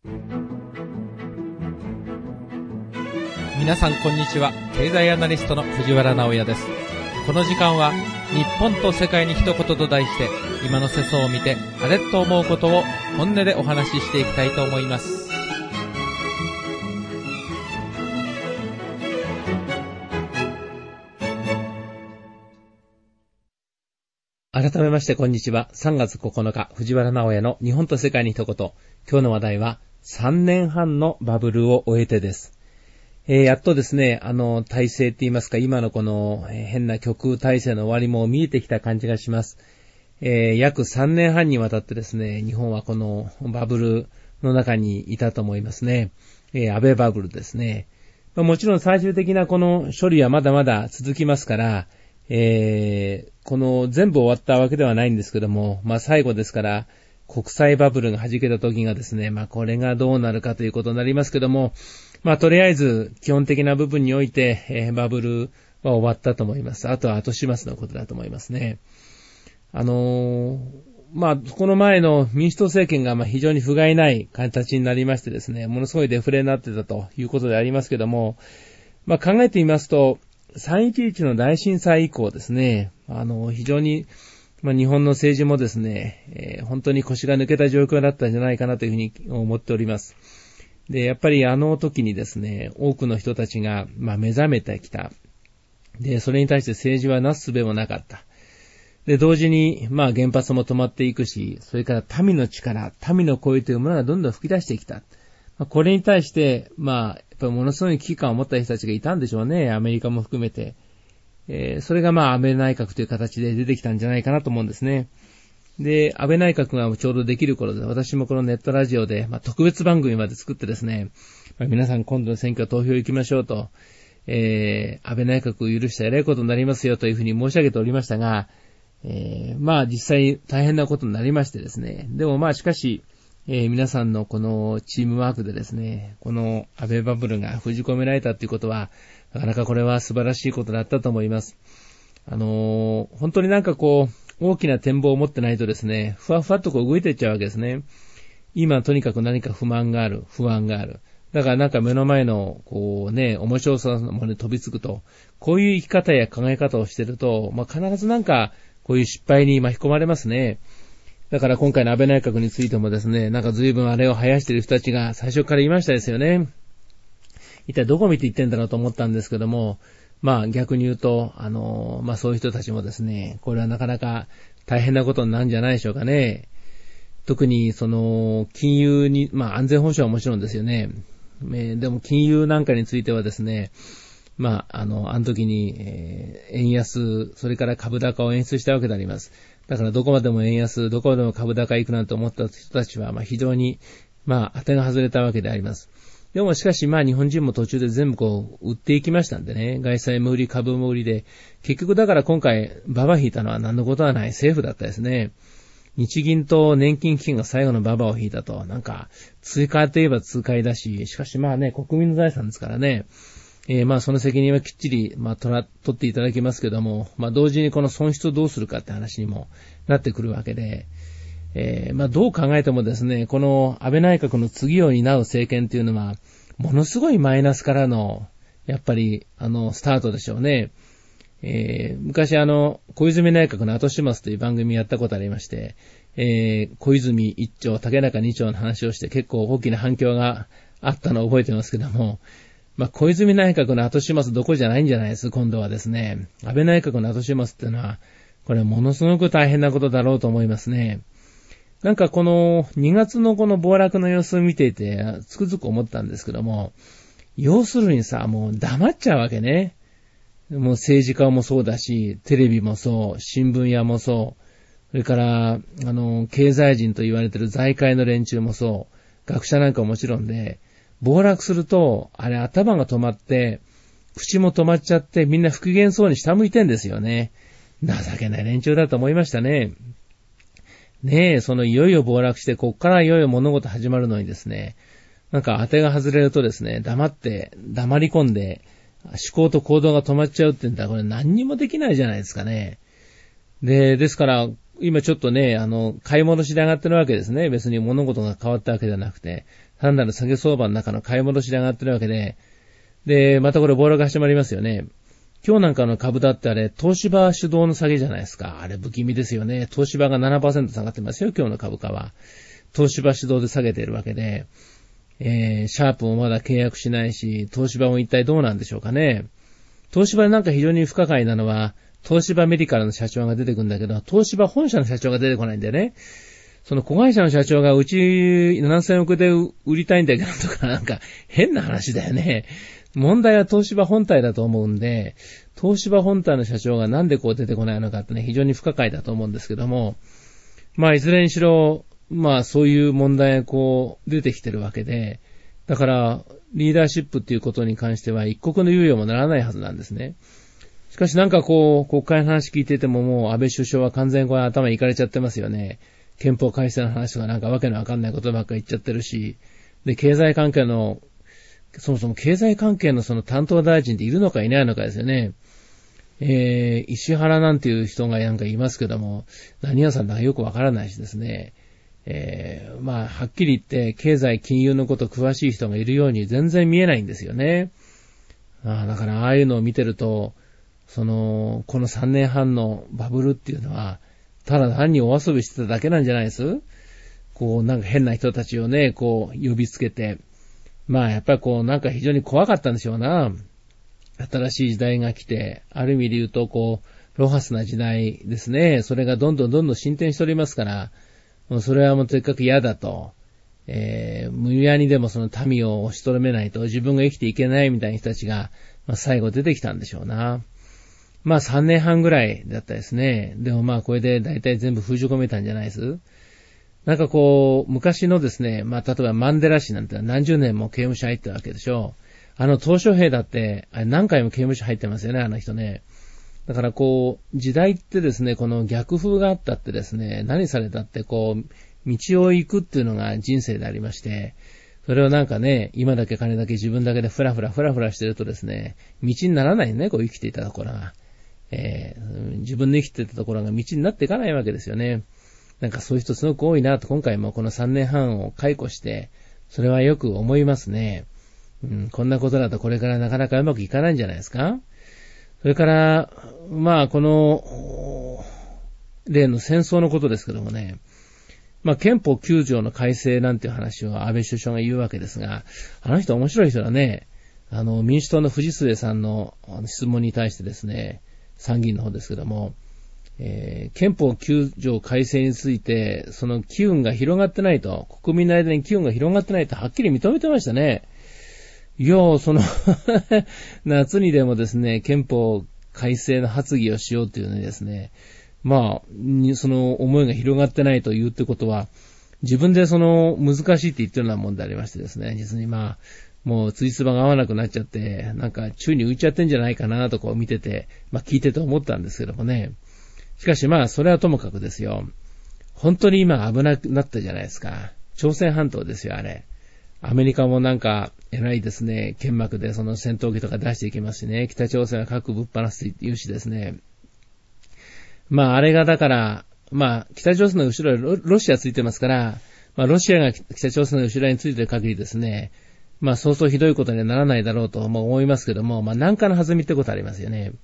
皆さんこんにちは。経済アナリストの藤原直也です。この時間は日本と世界に一言と題して、今の世相を見てあれと思うことを本音でお話ししていきたいと思います。改めましてこんにちは。3月9日藤原直也の日本と世界に一言。今日の話題は3年半のバブルを終えてです。やっとですね、体制って言いますか、今のこの変な極右体制の終わりも見えてきた感じがします。約3年半にわたってですね、日本はこのバブルの中にいたと思いますね。安倍バブルですね。もちろん最終的なこの処理はまだまだ続きますから、この全部終わったわけではないんですけども、最後ですから、国際バブルが弾けた時がですね、これがどうなるかということになりますけども、とりあえず基本的な部分において、バブルは終わったと思います。あとは後始末のことだと思いますね。この前の民主党政権が非常に不甲斐ない形になりましてですね、ものすごいデフレになってたということでありますけども、考えてみますと、3.11の大震災以降ですね、非常に日本の政治もですね、本当に腰が抜けた状況だったんじゃないかなというふうに思っております。で、やっぱり時にですね、多くの人たちが、目覚めてきた。で、それに対して政治はなすすべもなかった。で、同時に、原発も止まっていくし、それから民の力、民の声というものがどんどん吹き出してきた。これに対して、やっぱりものすごい危機感を持った人たちがいたんでしょうね、アメリカも含めて。それが安倍内閣という形で出てきたんじゃないかなと思うんですね。で、安倍内閣がちょうどできる頃で、私もこのネットラジオで、特別番組まで作ってですね、皆さん今度の選挙投票行きましょうと、安倍内閣を許した偉いことになりますよというふうに申し上げておりましたが、実際大変なことになりましてですね、でもしかし、皆さんのこのチームワークでですね、この安倍バブルが封じ込められたということは、なかなかこれは素晴らしいことだったと思います。本当に大きな展望を持ってないとですね、ふわふわっと動いていっちゃうわけですね。今とにかく何か不満がある、不安がある。だから目の前の面白さのものに飛びつくと、こういう生き方や考え方をしてると、必ずこういう失敗に巻き込まれますね。だから今回の安倍内閣についてもですね、随分あれを生やしている人たちが最初から言いましたですよね。一体どこ見て言ってんだろうと思ったんですけども、逆に言うと、そういう人たちもですね、これはなかなか大変なことになるんじゃないでしょうかね。特に金融に、安全保障はもちろんですよね。でも金融なんかについてはですね、あの時に、円安、それから株高を演出したわけであります。だからどこまでも円安、どこまでも株高行くなんて思った人たちは、非常に、当てが外れたわけであります。でもしかし日本人も途中で全部売っていきましたんでね、外債も売り株も売りで、結局だから今回ババ引いたのは何のことはない政府だったですね。日銀と年金基金が最後のババを引いたと、追加といえば追加だし、しかし国民の財産ですからね、その責任はきっちり取っていただきますけども、同時にこの損失をどうするかって話にもなってくるわけで、どう考えてもですね、この安倍内閣の次を担う政権というのは、ものすごいマイナスからの、やっぱり、スタートでしょうね。昔小泉内閣の後始末という番組やったことありまして、小泉一丁、竹中二丁の話をして結構大きな反響があったのを覚えてますけども、小泉内閣の後始末どころじゃないんじゃないです、今度はですね。安倍内閣の後始末っていうのは、これはものすごく大変なことだろうと思いますね。この2月のこの暴落の様子を見ていてつくづく思ったんですけども、要するにもう黙っちゃうわけね。もう政治家もそうだし、テレビもそう、新聞屋もそう、それから経済人と言われている財界の連中もそう、学者なんかももちろんで、暴落するとあれ頭が止まって口も止まっちゃってみんな不機嫌そうに下向いてんですよね。情けない連中だと思いましたね。ねえ、いよいよ暴落して、こっからいよいよ物事始まるのにですね、当てが外れるとですね、黙り込んで、思考と行動が止まっちゃうって言うんだら、これ何にもできないじゃないですかね。ですから、 今ちょっとね、買い戻しで上がってるわけですね。別に物事が変わったわけじゃなくて、単なる下げ相場の中の買い戻しで上がってるわけで、で、またこれ暴落が始まりますよね。今日なんかの株だってあれ、東芝主導の下げじゃないですか。あれ不気味ですよね。東芝が 7% 下がってますよ、今日の株価は。東芝主導で下げているわけで、シャープもまだ契約しないし、東芝も一体どうなんでしょうかね。東芝でなんか非常に不可解なのは、東芝メディカルの社長が出てくるんだけど、東芝本社の社長が出てこないんだよね。その子会社の社長がうち7000億で売りたいんだけどとかなんか変な話だよね。問題は東芝本体だと思うんで、東芝本体の社長がなんでこう出てこないのかってね、非常に不可解だと思うんですけども、まあいずれにしろ、まあそういう問題がこう出てきてるわけで、だからリーダーシップっていうことに関しては一刻の猶予もならないはずなんですね。しかしなんかこう、国会の話聞いててももう安倍首相は完全にこれ頭いかれちゃってますよね。憲法改正の話とかなんかわけのわかんないことばっかり言っちゃってるし、で、経済関係の、そもそも経済関係のその担当大臣っているのかいないのかですよね。石原なんていう人がなんかいますけども、何屋さんだかよくわからないしですね。まあ、はっきり言って経済金融のこと詳しい人がいるように全然見えないんですよね。だからああいうのを見てると、この3年半のバブルっていうのは、ただ単にお遊びしてただけなんじゃないです？こうなんか変な人たちをね、こう呼びつけて、まあやっぱりこうなんか非常に怖かったんでしょうな。新しい時代が来て、ある意味で言うとこう、ロハスな時代ですね。それがどんどん進展しておりますから、もうそれはもうとにかく嫌だと。無理やりでもその民を押しとどめないと自分が生きていけないみたいな人たちが、まあ最後出てきたんでしょうな。まあ3年半ぐらいだったですね。でもまあこれで大体全部封じ込めたんじゃないです。なんかこう、昔のですね、まあ例えばマンデラ氏なんて何十年も刑務所入ってるわけでしょ。鄧小平だって、何回も刑務所入ってますよね、あの人ね。だからこう、時代ってですね、この逆風があったってですね、何されたってこう、道を行くっていうのが人生でありまして、それをなんかね、今だけ金だけ自分だけでふらふらしてるとですね、道にならないね、こう生きていたところが。自分の生きていたところが道になっていかないわけですよね。なんかそういう人すごく多いなと、今回もこの3年半を解雇して、それはよく思いますね。こんなことだとこれからなかなかうまくいかないんじゃないですか。それから、まあこの、例の戦争のことですけどもね、まあ憲法9条の改正なんていう話を安倍首相が言うわけですが、あの人面白い人だね。民主党の藤末さんの質問に対してですね、参議院の方ですけども、憲法9条改正について、その機運が広がってないと、国民の間に機運が広がってないとはっきり認めてましたね。いや、夏にでもですね、憲法改正の発議をしようというのにですね、まあ、その思いが広がってないというってことは、自分で難しいって言ってるようなもんでありましてですね、実にまあ、もうついつばが合わなくなっちゃって、なんか宙に浮いちゃってんじゃないかなとこう見てて、まあ聞いてて思ったんですけどもね。しかしまあ、それはともかくですよ。本当に今危なくなったじゃないですか。朝鮮半島ですよ、あれ。アメリカもなんか、偉いですね、剣幕でその戦闘機とか出していきますしね、北朝鮮は核ぶっ放すって言うしですね。まあ、あれがだから、まあ、北朝鮮の後ろにロシアついてますから、まあ、ロシアが北朝鮮の後ろについてる限りですね、まあ、そうそうひどいことにはならないだろうと思いますけども、まあ、何かの弾みってことありますよね。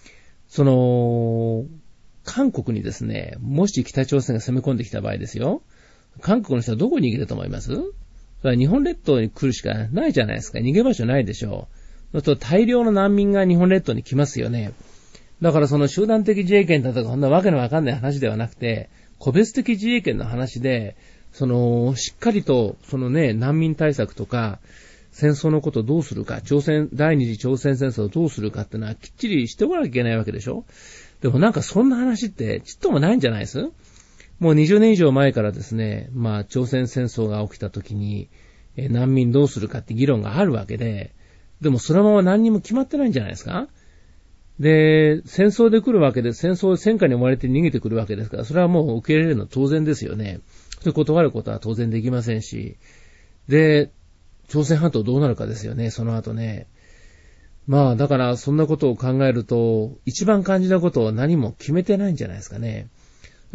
韓国にですね、もし北朝鮮が攻め込んできた場合ですよ、韓国の人はどこに逃げると思います？それは日本列島に来るしかないじゃないですか。逃げ場所ないでしょう。と大量の難民が日本列島に来ますよね。だからその集団的自衛権だとかそんなわけのわかんない話ではなくて、個別的自衛権の話で、しっかりと難民対策とか戦争のことをどうするか、第二次朝鮮戦争をどうするかってのはきっちりしておかなきゃいけないわけでしょ。でもなんかそんな話ってちっともないんじゃないです？もう20年以上前からですね、まあ朝鮮戦争が起きた時に、難民どうするかって議論があるわけで、でもそのまま何にも決まってないんじゃないですか。で、戦争で来るわけで、戦火に追われて逃げてくるわけですから、それはもう受け入れるのは当然ですよね。それ断ることは当然できませんし、で、朝鮮半島どうなるかですよね、その後ね。まあだからそんなことを考えると、一番肝心なことは何も決めてないんじゃないですかね。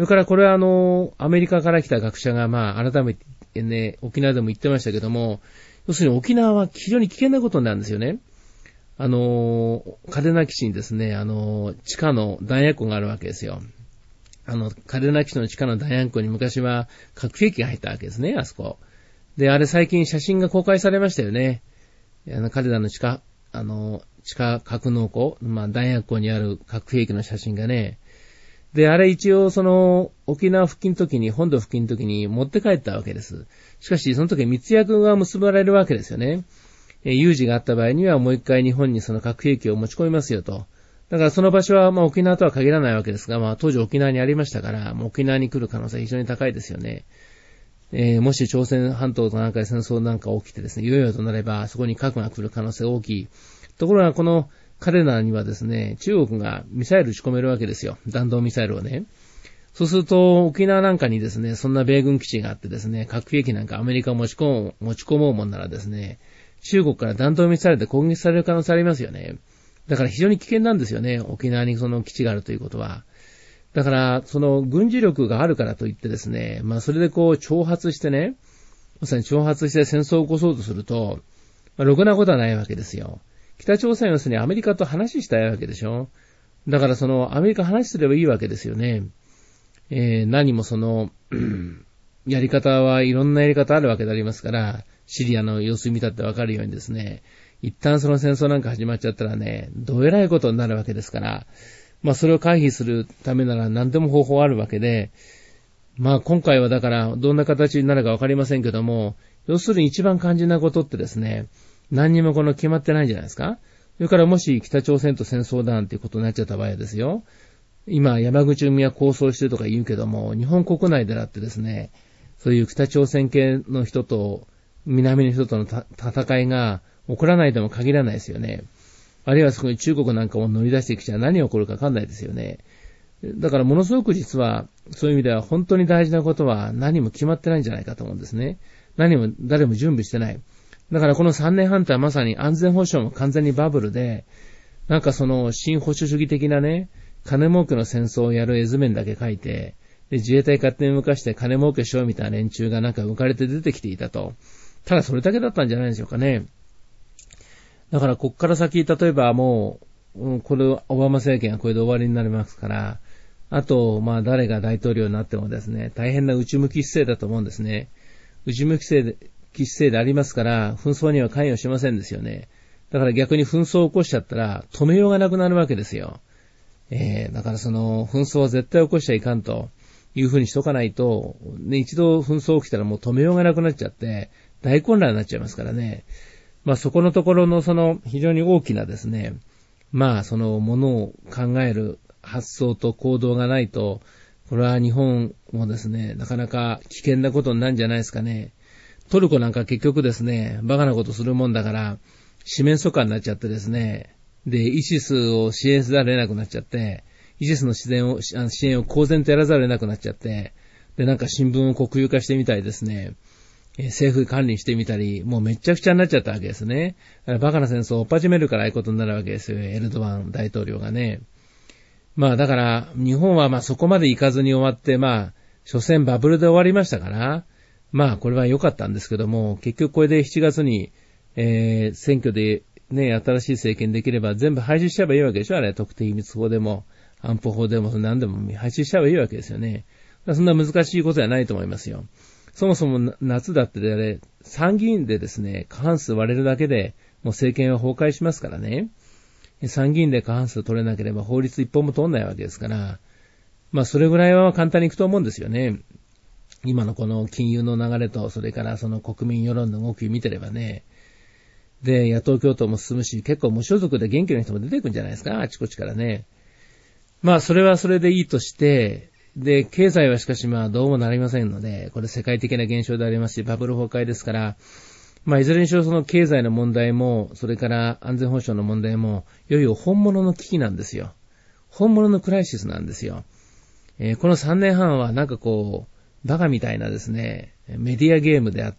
れからこれはアメリカから来た学者が改めてね、沖縄でも言ってましたけども、要するに沖縄は非常に危険なことになるんですよね。嘉手納基地にですね、地下の弾薬庫があるわけですよ。嘉手納基地の地下の弾薬庫に昔は核兵器が入ったわけですね、あそこ。で、あれ最近写真が公開されましたよね。嘉手納の地下格納庫、弾薬庫にある核兵器の写真がね。で、あれ一応沖縄付近の時に、本土付近の時に持って帰ったわけです。しかし、その時密約が結ばれるわけですよね。有事があった場合にはもう一回日本にその核兵器を持ち込みますよと。だからその場所は沖縄とは限らないわけですが、当時沖縄にありましたから、沖縄に来る可能性は非常に高いですよね。もし朝鮮半島となんかで戦争なんか起きてですね、いよいよとなれば、そこに核が来る可能性が大きい。ところがこの嘉手納にはですね、中国がミサイル打ち込めるわけですよ。弾道ミサイルをね。そうすると、沖縄なんかにですね、そんな米軍基地があってですね、核兵器なんかアメリカを持ち込もうもんならですね、中国から弾道ミサイルで攻撃される可能性ありますよね。だから非常に危険なんですよね、沖縄にその基地があるということは。だから、その軍事力があるからといってですね、それで挑発してね、まさに挑発して戦争を起こそうとすると、ろくなことはないわけですよ。北朝鮮は要するにアメリカと話したいわけでしょ。だからアメリカ話すればいいわけですよね。何もやり方はいろんなやり方あるわけでありますから、シリアの様子見たってわかるようにですね、一旦その戦争なんか始まっちゃったらね、どえらいことになるわけですから、それを回避するためなら何でも方法あるわけで、今回はだからどんな形になるかわかりませんけども、要するに一番肝心なことってですね、何にも決まってないんじゃないですか。それからもし北朝鮮と戦争だなんていうことになっちゃった場合ですよ。今山口組は構想してるとか言うけども、日本国内でだってですね、そういう北朝鮮系の人と南の人との戦いが起こらないとも限らないですよね。あるいはそこに中国なんかも乗り出してきちゃ何が起こるか分かんないですよね。だからものすごく実はそういう意味では本当に大事なことは何も決まってないんじゃないかと思うんですね。何も誰も準備してない。だからこの3年半ってはまさに安全保障も完全にバブルで、なんか新保守主義的なね、金儲けの戦争をやる絵図面だけ書いて、で自衛隊勝手に動かして金儲けしようみたいな連中がなんか浮かれて出てきていたと。ただそれだけだったんじゃないでしょうかね。だからこっから先、例えばこれオバマ政権はこれで終わりになりますから、あと誰が大統領になってもですね、大変な内向き姿勢だと思うんですね。内向き姿勢でありますから、紛争には関与しませんですよね。だから逆に紛争を起こしちゃったら止めようがなくなるわけですよ。だから紛争は絶対起こしちゃいかんというふうにしとかないと、ね、一度紛争起きたらもう止めようがなくなっちゃって大混乱になっちゃいますからね。そこのところの非常に大きなですね、ものを考える発想と行動がないと、これは日本もですね、なかなか危険なことになるんじゃないですかね。トルコなんか結局ですね、バカなことするもんだから、四面楚歌になっちゃってですね、で、イシスを支援せざるを得なくなっちゃって、イシスの支援を公然とやらざるを得なくなっちゃって、で、なんか新聞を国有化してみたりですね、政府管理してみたり、もうめっちゃくちゃになっちゃったわけですね。バカな戦争を追っ始めるからああいうことになるわけですよ、エルドアン大統領がね。だから、日本はそこまで行かずに終わって、所詮バブルで終わりましたから、これは良かったんですけども、結局これで7月に、選挙でね、新しい政権できれば全部廃止しちゃえばいいわけでしょ。あれ、特定秘密法でも、安保法でも何でも廃止しちゃえばいいわけですよね。そんな難しいことではないと思いますよ。そもそも夏だってあれ、参議院でですね、過半数割れるだけで、もう政権は崩壊しますからね。参議院で過半数取れなければ法律一本も通んないわけですから、それぐらいは簡単にいくと思うんですよね。今のこの金融の流れと、それから国民世論の動きを見てればね。で、野党共闘も進むし、結構無所属で元気な人も出てくるんじゃないですか、あちこちからね。それはそれでいいとして、で、経済はしかしどうもなりませんので、これ世界的な現象でありますし、バブル崩壊ですから、いずれにしろ経済の問題も、それから安全保障の問題も、いよいよ本物の危機なんですよ。本物のクライシスなんですよ。この3年半はなんかバカみたいなですね、メディアゲームであって、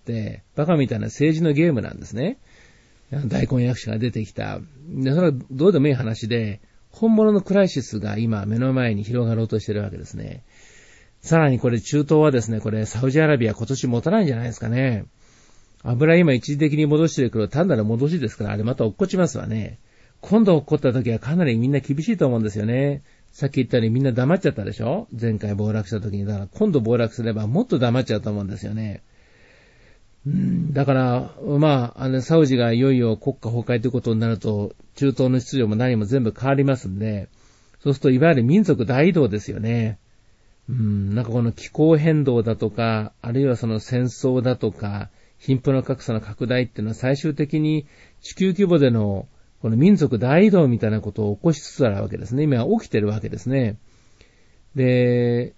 バカみたいな政治のゲームなんですね。大根役者が出てきた。で、それはどうでもいい話で、本物のクライシスが今目の前に広がろうとしているわけですね。 さらにこれ中東はですね、これサウジアラビア今年持たないんじゃないですかね。油今一時的に戻してるけど、単なる戻しですから、あれまた落っこちますわね。今度落っこった時はかなりみんな厳しいと思うんですよね。さっき言ったようにみんな黙っちゃったでしょ？前回暴落した時に。だから今度暴落すればもっと黙っちゃうと思うんですよね。だから、サウジがいよいよ国家崩壊ということになると、中東の秩序も何も全部変わりますんで、そうするといわゆる民族大移動ですよね。なんかこの気候変動だとか、あるいはその戦争だとか、貧富の格差の拡大っていうのは最終的に地球規模でのこの民族大移動みたいなことを起こしつつあるわけですね。今起きてるわけですね。で、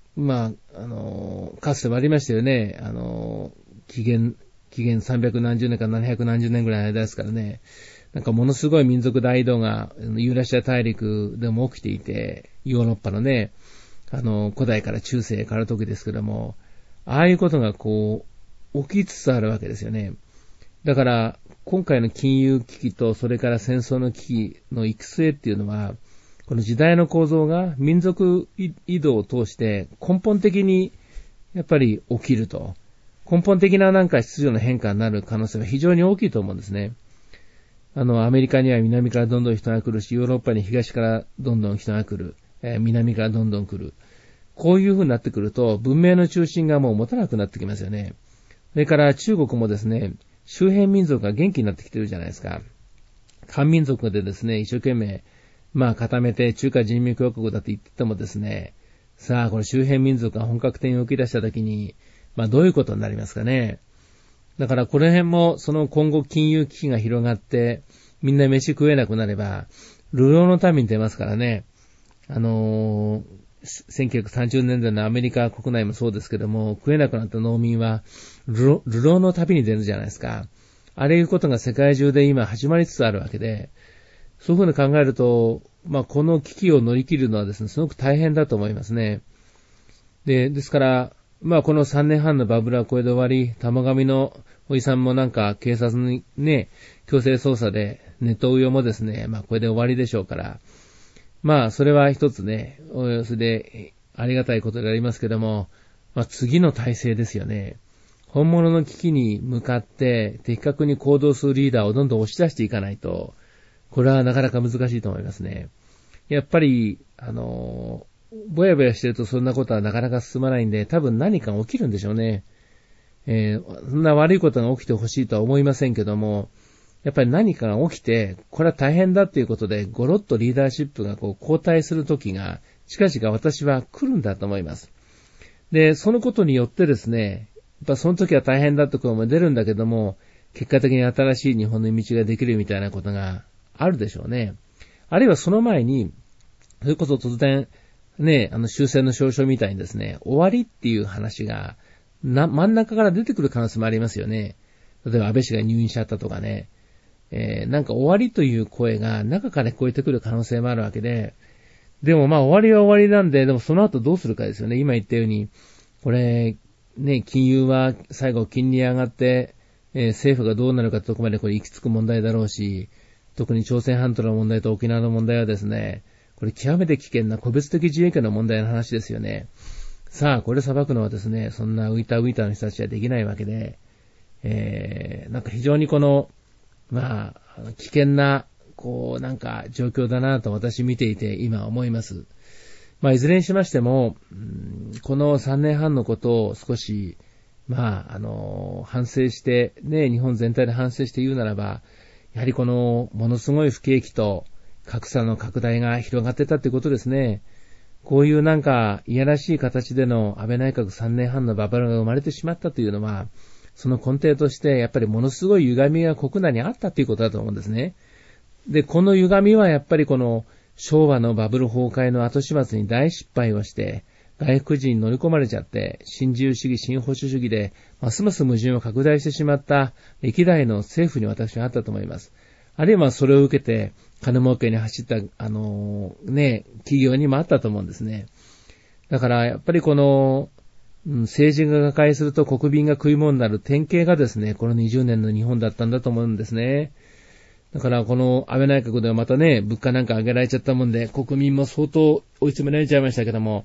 かつてもありましたよね。紀元300何十年か700何十年ぐらいの間ですからね。なんかものすごい民族大移動がユーラシア大陸でも起きていて、ヨーロッパのね、古代から中世へ変わる時ですけども、ああいうことが起きつつあるわけですよね。だから、今回の金融危機と、それから戦争の危機の育成っていうのは、この時代の構造が民族移動を通して根本的にやっぱり起きると。根本的な秩序の変化になる可能性は非常に大きいと思うんですね。アメリカには南からどんどん人が来るし、ヨーロッパに東からどんどん人が来る。南からどんどん来る。こういう風になってくると、文明の中心がもう持たなくなってきますよね。それから中国もですね、周辺民族が元気になってきてるじゃないですか。漢民族でですね、一生懸命、固めて中華人民共和国だって言っててもですね、さあ、これ周辺民族が本格的に動き出したときに、どういうことになりますかね。だからこの辺も、その今後金融危機が広がって、みんな飯食えなくなれば、流浪の民に出ますからね。1930年代のアメリカ国内もそうですけども、食えなくなった農民は、流浪の旅に出るじゃないですか。あれいうことが世界中で今始まりつつあるわけで、そういうふうに考えると、この危機を乗り切るのはですね、すごく大変だと思いますね。ですから、この3年半のバブルはこれで終わり、玉神のおじさんも警察にね、強制捜査でネット運用もですね、これで終わりでしょうから、それは一つね、それでありがたいことでありますけども、次の体制ですよね。本物の危機に向かって的確に行動するリーダーをどんどん押し出していかないと、これはなかなか難しいと思いますね。やっぱり、ぼやぼやしてるとそんなことはなかなか進まないんで、多分何か起きるんでしょうね。そんな悪いことが起きてほしいとは思いませんけども、やっぱり何かが起きて、これは大変だっていうことで、ゴロッとリーダーシップが交代する時が、近々私は来るんだと思います。で、そのことによってですね、やっぱその時は大変だってことも出るんだけども、結果的に新しい日本の道ができるみたいなことがあるでしょうね。あるいはその前に、それこそ突然、ね、終戦の詔書みたいにですね、終わりっていう話が、真ん中から出てくる可能性もありますよね。例えば安倍氏が入院しちゃったとかね。終わりという声が中から聞こえてくる可能性もあるわけで、でも終わりは終わりなんで、でもその後どうするかですよね。今言ったように、これ、ね、金融は最後金利上がって、政府がどうなるかとこまでこれ行き着く問題だろうし、特に朝鮮半島の問題と沖縄の問題はですね、これ極めて危険な個別的自衛権の問題の話ですよね。さあ、これ裁くのはですね、そんな浮いたの人たちはできないわけで、非常にこの、危険な、状況だなと私見ていて今思います。いずれにしましても、この3年半のことを少し、反省して、ね、日本全体で反省して言うならば、やはりこの、ものすごい不景気と格差の拡大が広がってたってことですね。こういういやらしい形での安倍内閣3年半のバブルが生まれてしまったというのは、その根底として、やっぱりものすごい歪みが国内にあったということだと思うんですね。で、この歪みはやっぱりこの昭和のバブル崩壊の後始末に大失敗をして、外国人に乗り込まれちゃって、新自由主義、新保守主義で、ますます矛盾を拡大してしまった歴代の政府に私はあったと思います。あるいはそれを受けて、金儲けに走った、企業にもあったと思うんですね。だからやっぱりこの、政治が瓦解すると国民が食い物になる典型がですね、この20年の日本だったんだと思うんですね。だからこの安倍内閣ではまたね、物価上げられちゃったもんで、国民も相当追い詰められちゃいましたけども、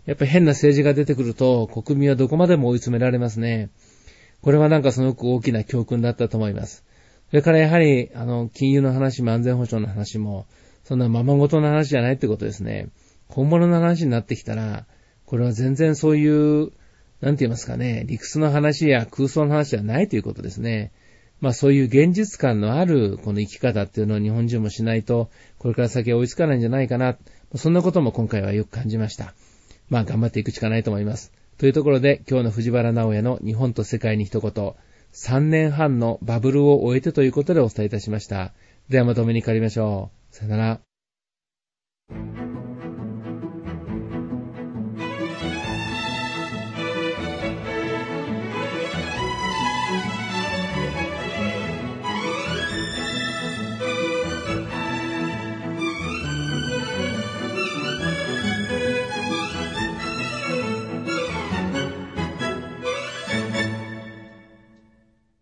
やっぱり変な政治が出てくると国民はどこまでも追い詰められますね。これはなんかすごく大きな教訓だったと思います。それからやはり、金融の話も安全保障の話も、そんなままごとの話じゃないってことですね。本物の話になってきたら、これは全然そういう、なんて言いますかね、理屈の話や空想の話じゃないということですね。そういう現実感のあるこの生き方っていうのを日本人もしないと、これから先は追いつかないんじゃないかな。そんなことも今回はよく感じました。頑張っていくしかないと思います。というところで今日の藤原直哉の日本と世界に一言、3年半のバブルを終えてということでお伝えいたしました。ではまとめに帰りましょう。さよなら。